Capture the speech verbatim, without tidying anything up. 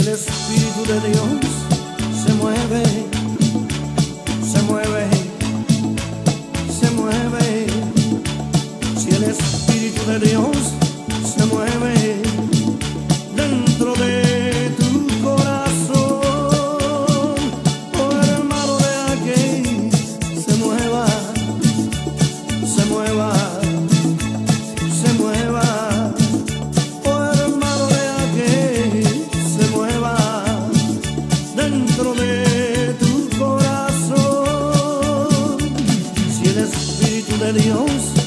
Espíritu de Dios se mueve, se mueve, se mueve. Si el Espíritu de Dios se mueve dentro de tu corazón, oh hermano, deja que se mueva, se mueva, se mueva. Oh hermano, deja que se mueva dentro de tu corazón. Si el Espíritu de Dios